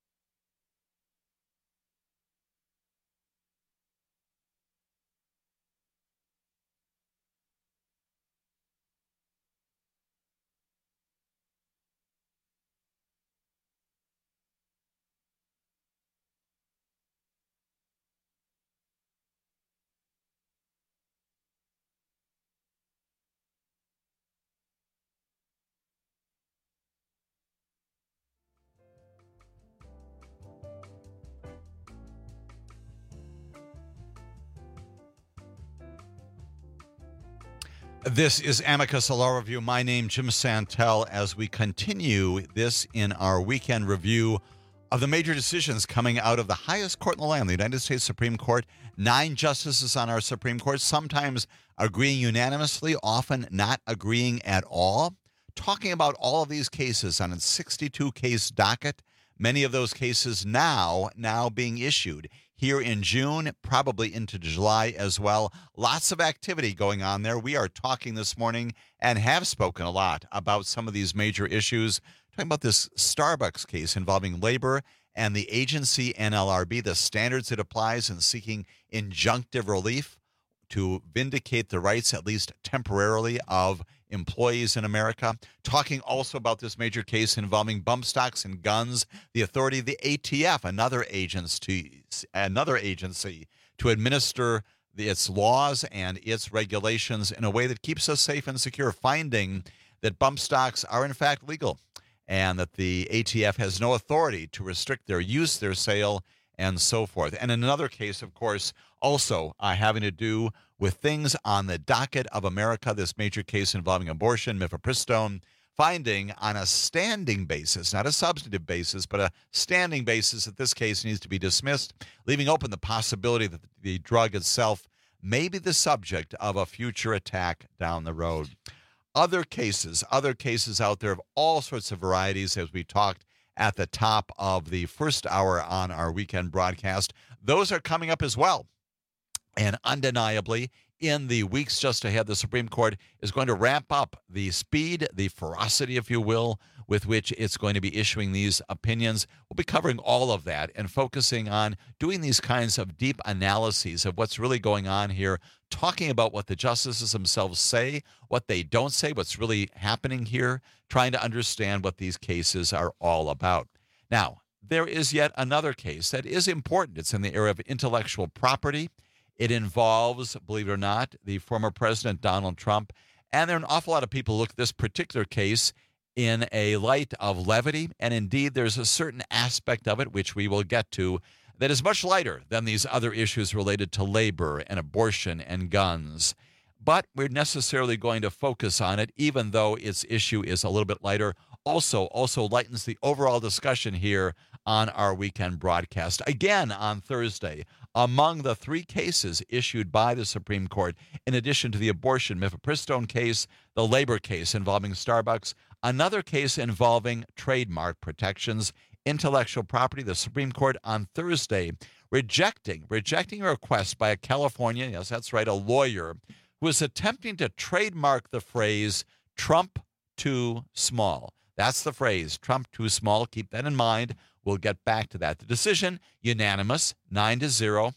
Speaker 16: This is Amicus, a law review. My name, Jim Santel, as we continue this in our weekend review of the major decisions coming out of the highest court in the land, the United States Supreme Court. 9 justices on our Supreme Court, sometimes agreeing unanimously, often not agreeing at all. Talking about all of these cases on a 62-case docket, many of those cases now being issued. Here in June, probably into July as well. Lots of activity going on there. We are talking this morning and have spoken a lot about some of these major issues. Talking about this Starbucks case involving labor and the agency NLRB, the standards it applies in seeking injunctive relief to vindicate the rights, at least temporarily, of employees in America. Talking also about this major case involving bump stocks and guns, the authority of the ATF, another agency to administer its laws and its regulations in a way that keeps us safe and secure, finding that bump stocks are in fact legal and that the ATF has no authority to restrict their use, their sale, and so forth. And in another case, of course, also having to do with things on the docket of America, this major case involving abortion, mifepristone, finding on a standing basis, not a substantive basis, but a standing basis that this case needs to be dismissed, leaving open the possibility that the drug itself may be the subject of a future attack down the road. Other cases out there of all sorts of varieties, as we talked at the top of the first hour on our weekend broadcast. Those are coming up as well. And undeniably, in the weeks just ahead, the Supreme Court is going to ramp up the speed, the ferocity, if you will, with which it's going to be issuing these opinions. We'll be covering all of that and focusing on doing these kinds of deep analyses of what's really going on here, talking about what the justices themselves say, what they don't say, what's really happening here, trying to understand what these cases are all about. Now, there is yet another case that is important. It's in the area of intellectual property. It involves, believe it or not, the former President Donald Trump. And there are an awful lot of people who look at this particular case in a light of levity. And indeed, there's a certain aspect of it, which we will get to, that is much lighter than these other issues related to labor and abortion and guns. But we're necessarily going to focus on it, even though its issue is a little bit lighter. Also lightens the overall discussion here on our weekend broadcast. Again, on Thursday, among the 3 cases issued by the Supreme Court, in addition to the abortion mifepristone case, the labor case involving Starbucks, another case involving trademark protections, intellectual property, the Supreme Court on Thursday rejecting a request by a California, yes, that's right, a lawyer, who was attempting to trademark the phrase Trump too small. That's the phrase, Trump too small. Keep that in mind. We'll get back to that. The decision, unanimous, 9-0.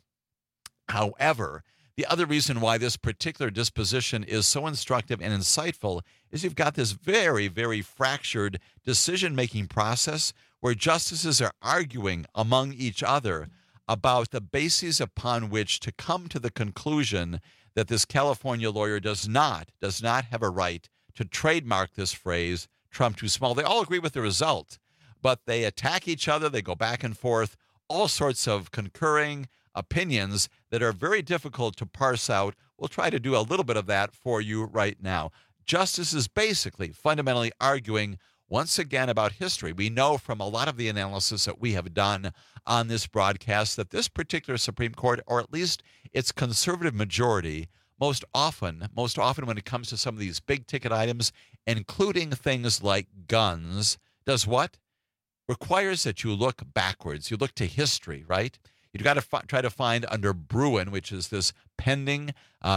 Speaker 16: However, the other reason why this particular disposition is so instructive and insightful is you've got this very, very fractured decision-making process where justices are arguing among each other about the bases upon which to come to the conclusion that this California lawyer does not have a right to trademark this phrase, Trump too small. They all agree with the result, but they attack each other. They go back and forth, all sorts of concurring opinions that are very difficult to parse out. We'll try to do a little bit of that for you right now. Justice is basically fundamentally arguing once again about history. We know from a lot of the analysis that we have done on this broadcast that this particular Supreme Court, or at least its conservative majority, most often when it comes to some of these big ticket items, including things like guns, does what? Requires that you look backwards. You look to history, right? You've got to try to find under Bruen, which is this pending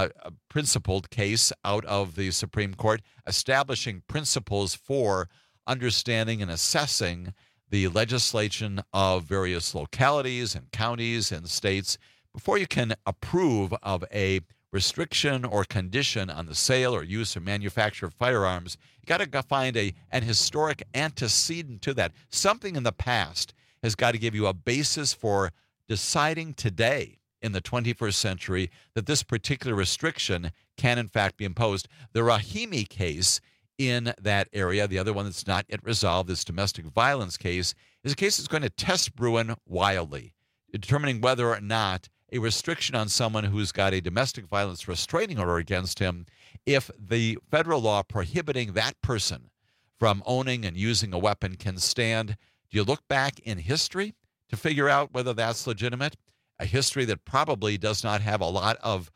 Speaker 16: principled case out of the Supreme Court, establishing principles for understanding and assessing the legislation of various localities and counties and states before you can approve of a restriction or condition on the sale or use or manufacture of firearms. You got to find an historic antecedent to that. Something in the past has got to give you a basis for deciding today in the 21st century that this particular restriction can in fact be imposed. The Rahimi case in that area, the other one that's not yet resolved, this domestic violence case, is a case that's going to test Bruen wildly, determining whether or not a restriction on someone who's got a domestic violence restraining order against him, if the federal law prohibiting that person from owning and using a weapon can stand. Do you look back in history to figure out whether that's legitimate? A history that probably does not have a lot of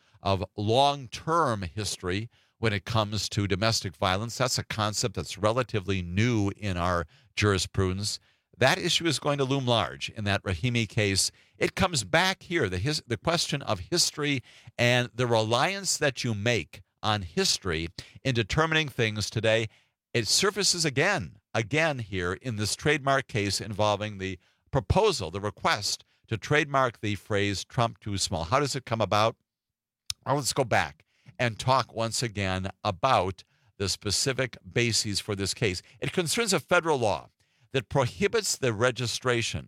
Speaker 16: long-term history when it comes to domestic violence. That's a concept that's relatively new in our jurisprudence. That issue is going to loom large in that Rahimi case. It comes back here, the question of history and the reliance that you make on history in determining things today. It surfaces again here in this trademark case involving the proposal, the request to trademark the phrase Trump too small. How does it come about? Well, let's go back and talk once again about the specific bases for this case. It concerns a federal law that prohibits the registration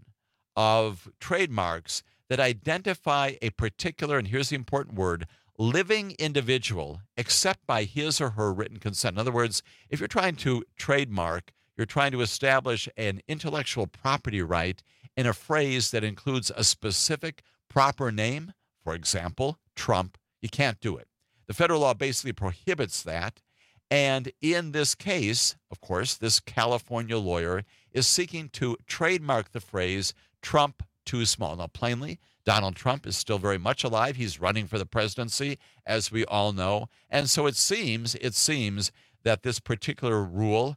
Speaker 16: of trademarks that identify a particular, and here's the important word, living individual, except by his or her written consent. In other words, if you're trying to trademark, you're trying to establish an intellectual property right in a phrase that includes a specific proper name, for example, Trump, you can't do it. The federal law basically prohibits that. And in this case, of course, this California lawyer is seeking to trademark the phrase Trump too small. Now, plainly, Donald Trump is still very much alive. He's running for the presidency, as we all know. And so it seems that this particular rule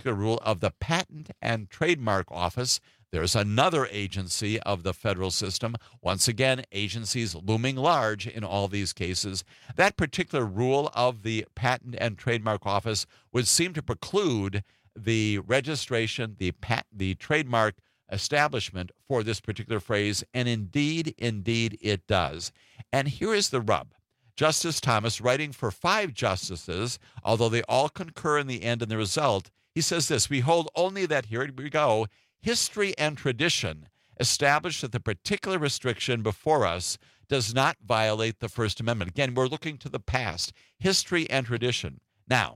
Speaker 16: of the Patent and Trademark Office, there's another agency of the federal system, once again, agencies looming large in all these cases. That particular rule of the Patent and Trademark Office would seem to preclude the registration, the trademark establishment for this particular phrase, and indeed it does. And here is the rub. Justice Thomas, writing for 5 justices, although they all concur in the end in the result, he says this: we hold only that, here we go, history and tradition establish that the particular restriction before us does not violate the First Amendment. Again, we're looking to the past, history and tradition. Now,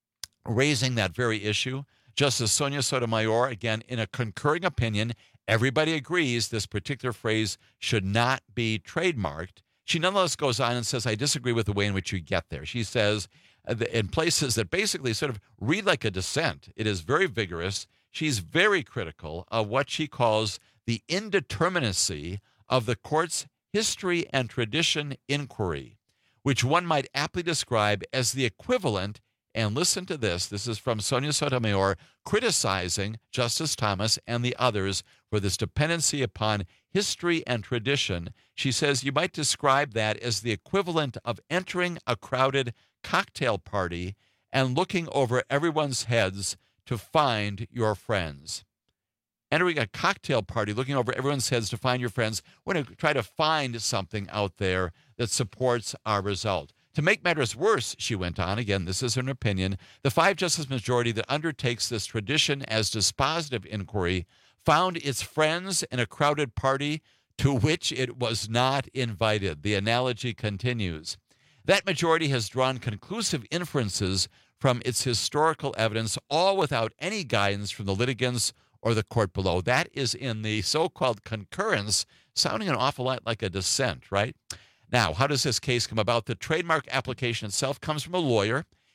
Speaker 16: raising that very issue, Justice Sonia Sotomayor, again, in a concurring opinion, everybody agrees this particular phrase should not be trademarked. She nonetheless goes on and says, I disagree with the way in which you get there. She says, in places that basically sort of read like a dissent, it is very vigorous. She's very critical of what she calls the indeterminacy of the court's history and tradition inquiry, which one might aptly describe as the equivalent, and listen to this is from Sonia Sotomayor criticizing Justice Thomas and the others for this dependency upon history and tradition. She says you might describe that as the equivalent of entering a crowded cocktail party and looking over everyone's heads to find your friends. Entering a cocktail party, looking over everyone's heads to find your friends. We're going to try to find something out there that supports our result. To make matters worse, she went on, again, this is her opinion, the 5-justice majority that undertakes this tradition as dispositive inquiry found its friends in a crowded party to which it was not invited. The analogy continues. That majority has drawn conclusive inferences from its historical evidence, all without any guidance from the litigants or the court below. That is in the so-called concurrence, sounding an awful lot like a dissent, right? Now, how does this case come about? The trademark application itself comes from a lawyer.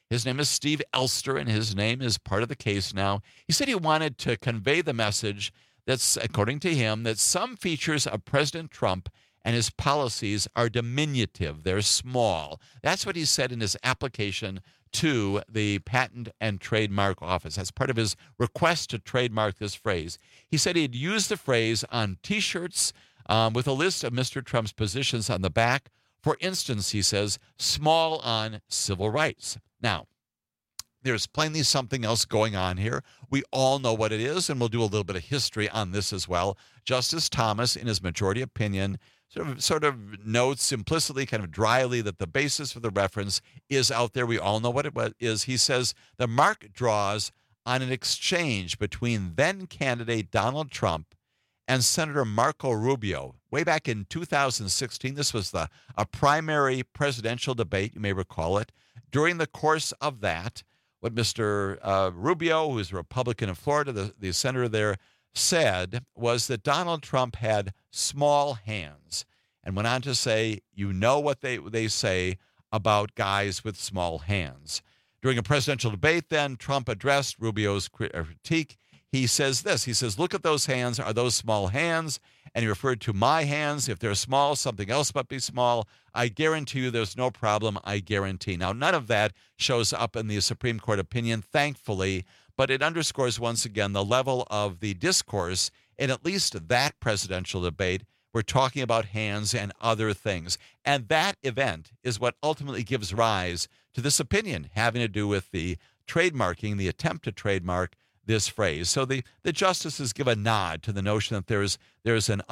Speaker 6: His name is Steve Elster, and his name is part of the case now. He said he wanted to convey the message that's, according to him, that some features of President Trump and his policies are diminutive. They're small. That's what he said in his application to the Patent and Trademark Office. That's part of his request to trademark this phrase. He said he'd use the phrase on T-shirts with a list of Mr. Trump's positions on the back. For instance, he says, small on civil rights. Now, there's plainly something else going on here. We all know what it is, and we'll do a little bit of history on this as well. Justice Thomas, in his majority opinion, sort of notes implicitly, kind of dryly, that the basis for the reference is out there. We all know what it is. He says the mark draws on an exchange between then-candidate Donald Trump and Senator Marco Rubio. Way back in 2016, this was a primary presidential debate, you may recall it. During the course of that, what Mr. Rubio, who's a Republican in Florida, the senator there, said was that Donald Trump had small hands, and went on to say, you know what they say about guys with small hands. During a presidential debate then, Trump addressed Rubio's critique. He says this, he says, look at those hands. Are those small hands? And he referred to my hands. If they're small, something else must be small. I guarantee you there's no problem, I guarantee. Now, none of that shows up in the Supreme Court opinion, thankfully, but it underscores once again the level of the discourse in at least that presidential debate. We're talking about hands and other things. And that event is what ultimately gives rise to this opinion having to do with the trademarking, the attempt to trademark this phrase. So the justices give a nod to the notion that there's an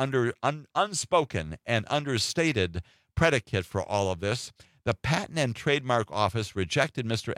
Speaker 6: unspoken and understated predicate for all of this. The Patent and Trademark Office rejected Mr.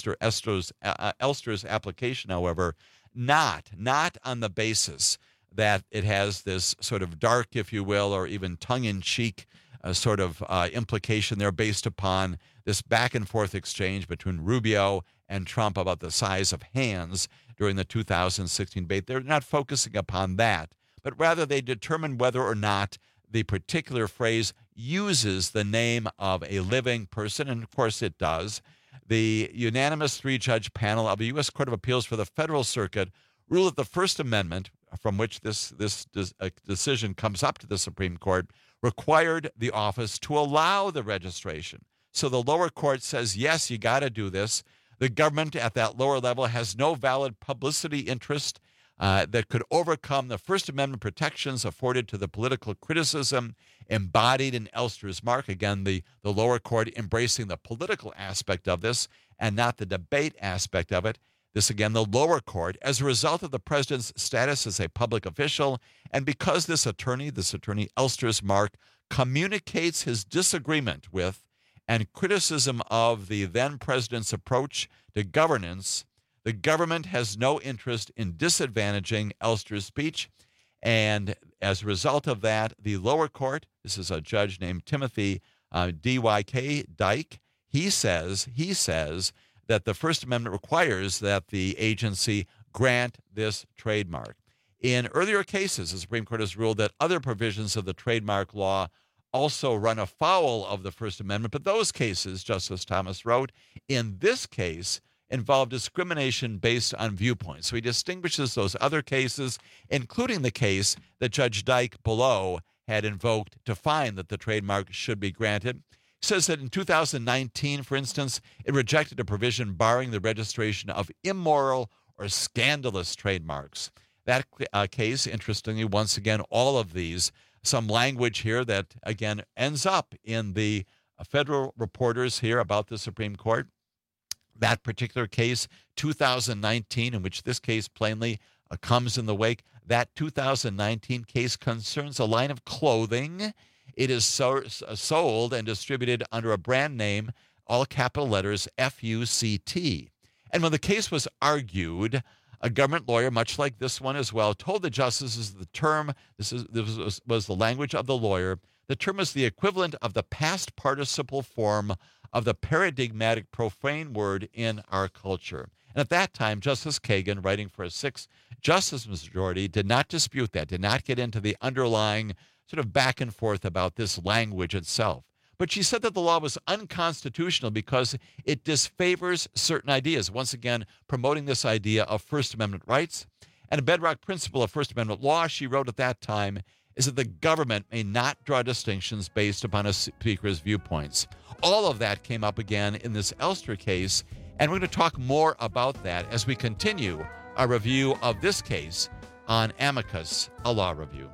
Speaker 6: Elster's application, however, not on the basis that it has this sort of dark, if you will, or even tongue-in-cheek sort of implication there based upon this back-and-forth exchange between Rubio and Trump about the size of hands during the 2016 debate. They're not focusing upon that, but rather they determine whether or not the particular phrase uses the name of a living person, and of course it does. The unanimous three-judge panel of the U.S. Court of Appeals for the Federal Circuit ruled that the First Amendment, from which this decision comes up to the Supreme Court, required the office to allow the registration. So the lower court says, yes, you got to do this. The government at that lower level has no valid publicity interest that could overcome the First Amendment protections afforded to the political criticism embodied in Elster's mark. Again, the lower court embracing the political aspect of this and not the debate aspect of it. This, again, the lower court, as a result of the president's status as a public official, and because this attorney Elster's mark, communicates his disagreement with and criticism of the then president's approach to governance, the government has no interest in disadvantaging Elster's speech. And as a result of that, the lower court, this is a judge named Timothy D.Y.K. Dyke, he says that the First Amendment requires that the agency grant this trademark. In earlier cases, the Supreme Court has ruled that other provisions of the trademark law also run afoul of the First Amendment, but those cases, Justice Thomas wrote, in this case, involve discrimination based on viewpoints. So he distinguishes those other cases, including the case that Judge Dyke below had invoked to find that the trademark should be granted. He says that in 2019, for instance, it rejected a provision barring the registration of immoral or scandalous trademarks. That case, interestingly, once again, all of these, some language here that, again, ends up in the federal reporters here about the Supreme Court. That particular case, 2019, in which this case plainly comes in the wake, that 2019 case concerns a line of clothing. It is sold and distributed under a brand name, all capital letters, F-U-C-T. And when the case was argued, a government lawyer, much like this one as well, told the justices the term, this was the language of the lawyer, the term is the equivalent of the past participle form of the paradigmatic profane word in our culture. And at that time, Justice Kagan, writing for a 6-justice majority, did not dispute that, did not get into the underlying sort of back and forth about this language itself. But she said that the law was unconstitutional because it disfavors certain ideas, once again promoting this idea of First Amendment rights. And a bedrock principle of First Amendment law, she wrote at that time, is that the government may not draw distinctions based upon a speaker's viewpoints. All of that came up again in this Elster case, and we're going to talk more about that as we continue our review of this case on Amicus, a law review.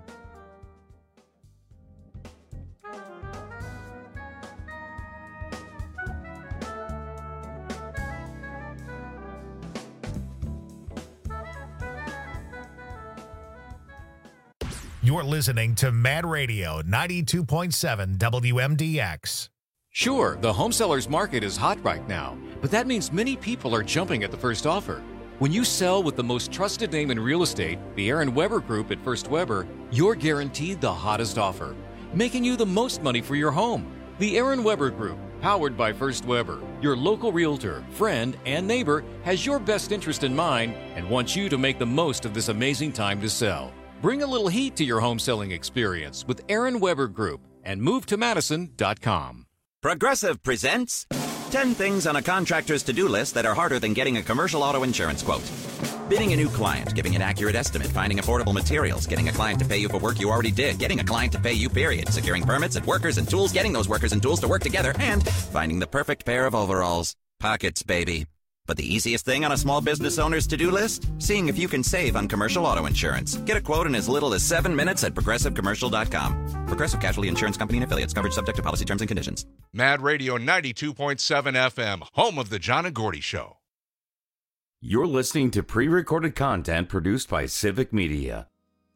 Speaker 1: You're listening to Mad Radio 92.7 WMDX.
Speaker 8: Sure, the home seller's market is hot right now, but that means many people are jumping at the first offer. When you sell with the most trusted name in real estate, the Aaron Weber Group at First Weber, you're guaranteed the hottest offer, making you the most money for your home. The Aaron Weber Group, powered by First Weber, your local realtor, friend, and neighbor, has your best interest in mind and wants you to make the most of this amazing time to sell. Bring a little heat to your home selling experience with Aaron Weber Group and MoveToMadison.com.
Speaker 9: Progressive presents 10 things on a contractor's to-do list that are harder than getting a commercial auto insurance quote. Bidding a new client, giving an accurate estimate, finding affordable materials, getting a client to pay you for work you already did, getting a client to pay you, period, securing permits and workers and tools, getting those workers and tools to work together, and finding the perfect pair of overalls. Pockets, baby. But the easiest thing on a small business owner's to-do list? Seeing if you can save on commercial auto insurance. Get a quote in as little as 7 minutes at ProgressiveCommercial.com. Progressive Casualty Insurance Company and Affiliates. Coverage subject to policy terms and conditions.
Speaker 5: Mad Radio 92.7 FM, home of the John and Gordy Show.
Speaker 15: You're listening to pre-recorded content produced by Civic Media.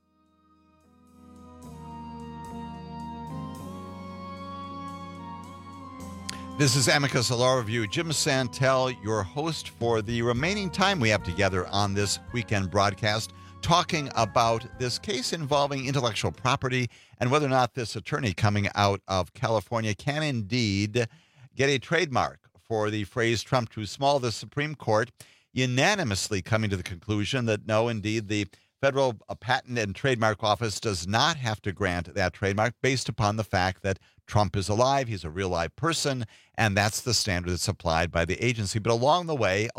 Speaker 16: This is Amicus, a law review. Jim Santel, your host for the remaining time we have together on this weekend broadcast, talking about this case involving intellectual property and whether or not this attorney coming out of California can indeed get a trademark for the phrase Trump too small. The Supreme Court unanimously coming to the conclusion that no, indeed, the Federal Patent and Trademark Office does not have to grant that trademark based upon the fact that Trump is alive, he's a real live person, and that's the standard that's applied by the agency. But along the way,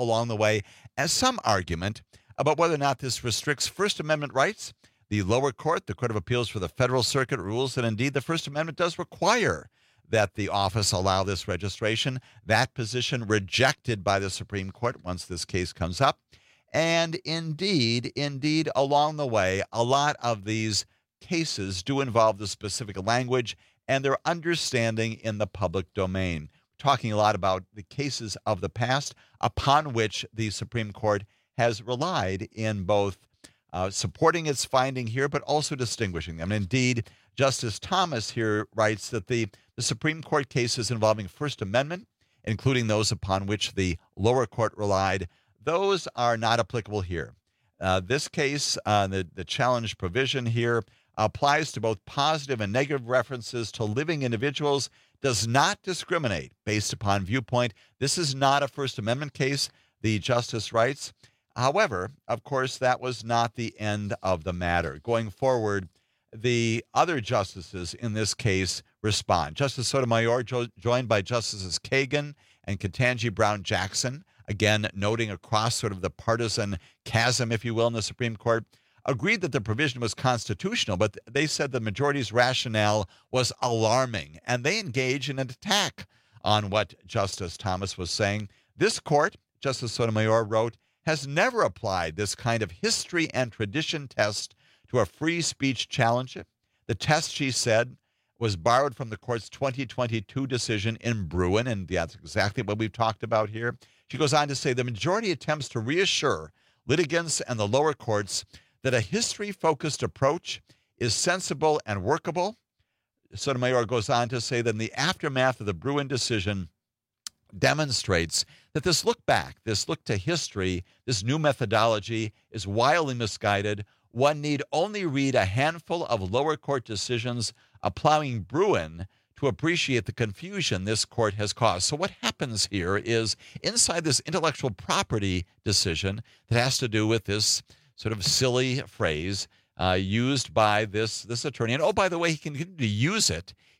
Speaker 16: as some argument about whether or not this restricts First Amendment rights, the lower court, the Court of Appeals for the Federal Circuit, rules that indeed the First Amendment does require that the office allow this registration. That position rejected by the Supreme Court once this case comes up. And indeed, along the way, a lot of these cases do involve the specific language and their understanding in the public domain. Talking a lot about the cases of the past upon which the Supreme Court has relied in both supporting its finding here, but also distinguishing them. And indeed, Justice Thomas here writes that the Supreme Court cases involving First Amendment, including those upon which the lower court relied, those are not applicable here. This case, the challenge provision here, applies to both positive and negative references to living individuals, does not discriminate based upon viewpoint. This is not a First Amendment case, the justice writes. However, of course, that was not the end of the matter. Going forward, the other justices in this case respond. Justice Sotomayor, joined by Justices Kagan and Ketanji Brown Jackson, again noting across sort of the partisan chasm, if you will, in the Supreme Court, agreed that the provision was constitutional, but they said the majority's rationale was alarming, and they engaged in an attack on what Justice Thomas was saying. This court, Justice Sotomayor wrote, has never applied this kind of history and tradition test to a free speech challenge. The test, she said, was borrowed from the court's 2022 decision in Bruin, and that's exactly what we've talked about here. She goes on to say the majority attempts to reassure litigants and the lower courts that a history-focused approach is sensible and workable. Sotomayor goes on to say that in the aftermath of the Bruin decision demonstrates that this look back, this look to history, this new methodology is wildly misguided. One need only read a handful of lower court decisions applying Bruin to appreciate the confusion this court has caused. So what happens here is inside this intellectual property decision that has to do with this sort of silly phrase used by this attorney. And oh, by the way, he can continue to use it.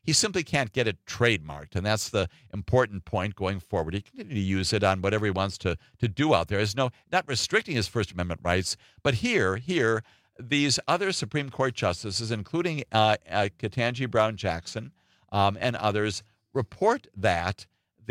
Speaker 6: he simply can't get it trademarked. And that's the important point going forward. He can continue to use it on whatever he wants to do out there. There's not restricting his First Amendment rights. But here, these other Supreme Court justices, including Ketanji Brown Jackson and others, report that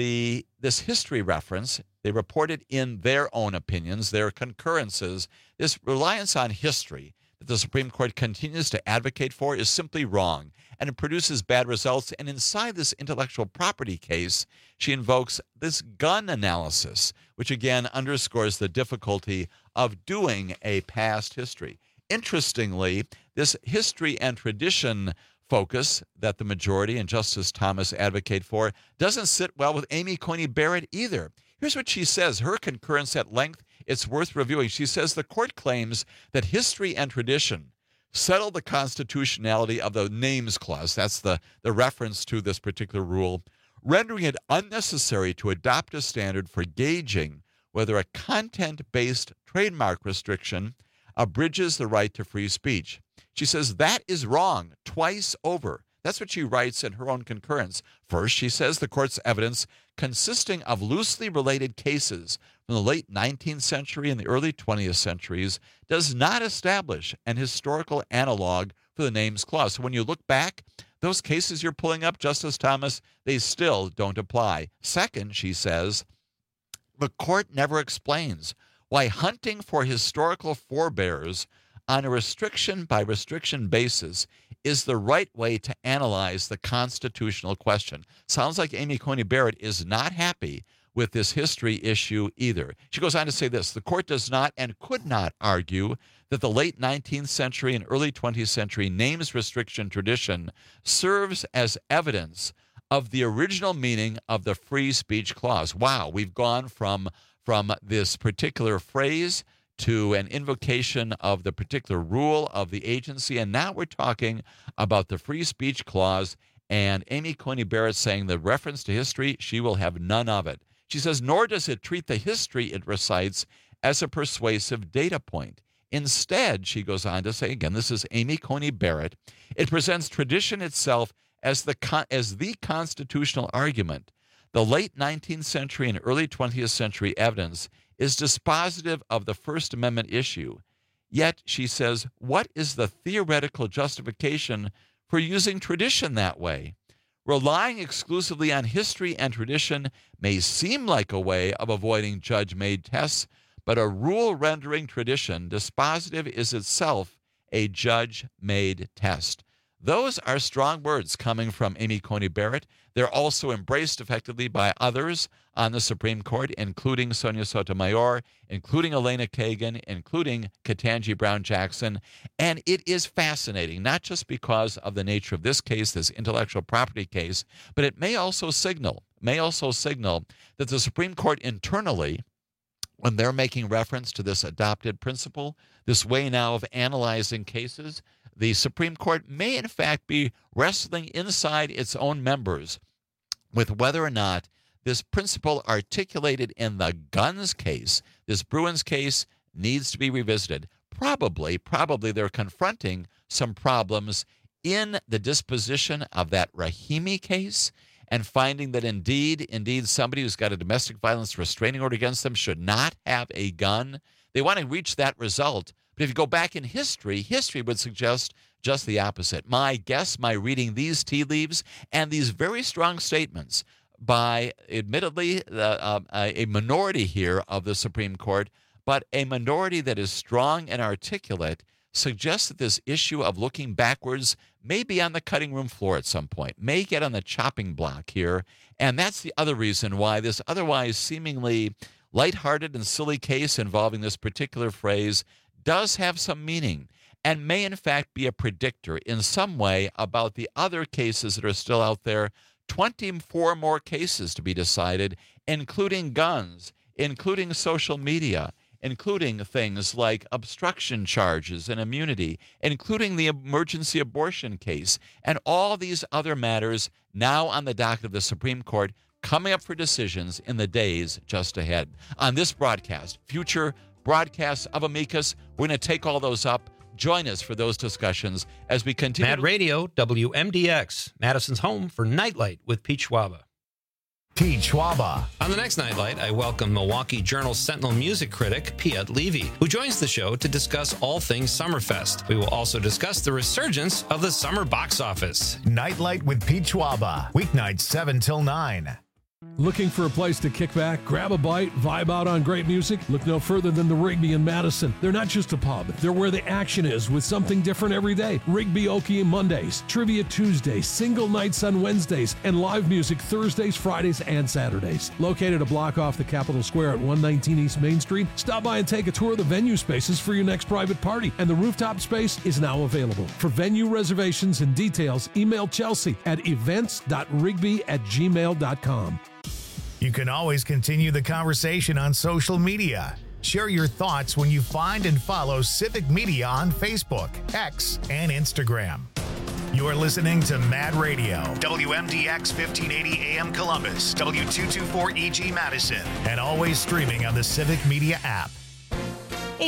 Speaker 6: this history reference, they report it in their own opinions, their concurrences. This reliance on history that the Supreme Court continues to advocate for is simply wrong, and it produces bad results. And inside this intellectual property case, she invokes this gun analysis, which again underscores the difficulty of doing a past history. Interestingly, this history and tradition focus that the majority and Justice Thomas advocate for doesn't sit well with Amy Coney Barrett either. Here's what she says, her concurrence at length, it's worth reviewing. She says the court claims that history and tradition settle the constitutionality of the names clause, that's the reference to this particular rule, rendering it unnecessary to adopt a standard for gauging whether a content-based trademark restriction abridges the right to free speech. She says that is wrong twice over. That's what she writes in her own concurrence. First, she says the court's evidence, consisting of loosely related cases from the late 19th century and the early 20th centuries, does not establish an historical analog for the names clause. So when you look back, those cases you're pulling up, Justice Thomas, they still don't apply. Second, she says, the court never explains why hunting for historical forebears on a restriction-by-restriction basis is the right way to analyze the constitutional question. Sounds like Amy Coney Barrett is not happy with this history issue either. She goes on to say this, the court does not and could not argue that the late 19th century and early 20th century names restriction tradition serves as evidence of the original meaning of the free speech clause. Wow, we've gone from this particular phrase to an invocation of the particular rule of the agency, and now we're talking about the free speech clause, and Amy Coney Barrett saying the reference to history, she will have none of it. She says, nor does it treat the history it recites as a persuasive data point. Instead, she goes on to say, again, this is Amy Coney Barrett, it presents tradition itself as the constitutional argument. The late 19th century and early 20th century evidence is dispositive of the First Amendment issue. Yet, she says, what is the theoretical justification for using tradition that way? Relying exclusively on history and tradition may seem like a way of avoiding judge-made tests, but a rule rendering tradition dispositive is itself a judge-made test. Those are strong words coming from Amy Coney Barrett. They're also embraced effectively by others on the Supreme Court, including Sonia Sotomayor, including Elena Kagan, including Ketanji Brown Jackson. And it is fascinating, not just because of the nature of this case, this intellectual property case, but it may also signal that the Supreme Court internally, when they're making reference to this adopted principle, this way now of analyzing cases, the Supreme Court may in fact be wrestling inside its own members with whether or not this principle articulated in the guns case, this Bruins case, needs to be revisited. Probably they're confronting some problems in the disposition of that Rahimi case and finding that indeed somebody who's got a domestic violence restraining order against them should not have a gun. They want to reach that result. But if you go back in history would suggest just the opposite. My guess, my reading these tea leaves and these very strong statements by, admittedly, a minority here of the Supreme Court, but a minority that is strong and articulate, suggests that this issue of looking backwards may be on the cutting room floor at some point, may get on the chopping block here. And that's the other reason why this otherwise seemingly lighthearted and silly case involving this particular phrase does have some meaning and may in fact be a predictor in some way about the other cases that are still out there, 24 more cases to be decided, including guns, including social media, including things like obstruction charges and immunity, including the emergency abortion case, and all these other matters now on the docket of the Supreme Court coming up for decisions in the days just ahead. On this broadcast, future broadcasts of Amicus, we're going to take all those up. Join us for those discussions as we continue.
Speaker 10: Mad Radio, WMDX, Madison's home for Nightlight with Pete Schwaba.
Speaker 1: Pete Schwaba.
Speaker 10: On the next Nightlight, I welcome Milwaukee Journal-Sentinel music critic Piet Levy, who joins the show to discuss all things Summerfest. We will also discuss the resurgence of the summer box office.
Speaker 1: Nightlight with Pete Schwaba, weeknights 7 till 9.
Speaker 11: Looking for a place to kick back, grab a bite, vibe out on great music? Look no further than the Rigby in Madison. They're not just a pub, they're where the action is with something different every day. Rigby Okie Mondays, Trivia Tuesdays, single nights on Wednesdays, and live music Thursdays, Fridays, and Saturdays. Located a block off the Capitol Square at 119 East Main Street, stop by and take a tour of the venue spaces for your next private party, and the rooftop space is now available. For venue reservations and details, email Chelsea at events.rigby@gmail.com.
Speaker 1: You can always continue the conversation on social media. Share your thoughts when you find and follow Civic Media on Facebook, X, and Instagram. You are listening to Mad Radio, WMDX 1580 AM Columbus, W224EG Madison, and always streaming on the Civic Media app.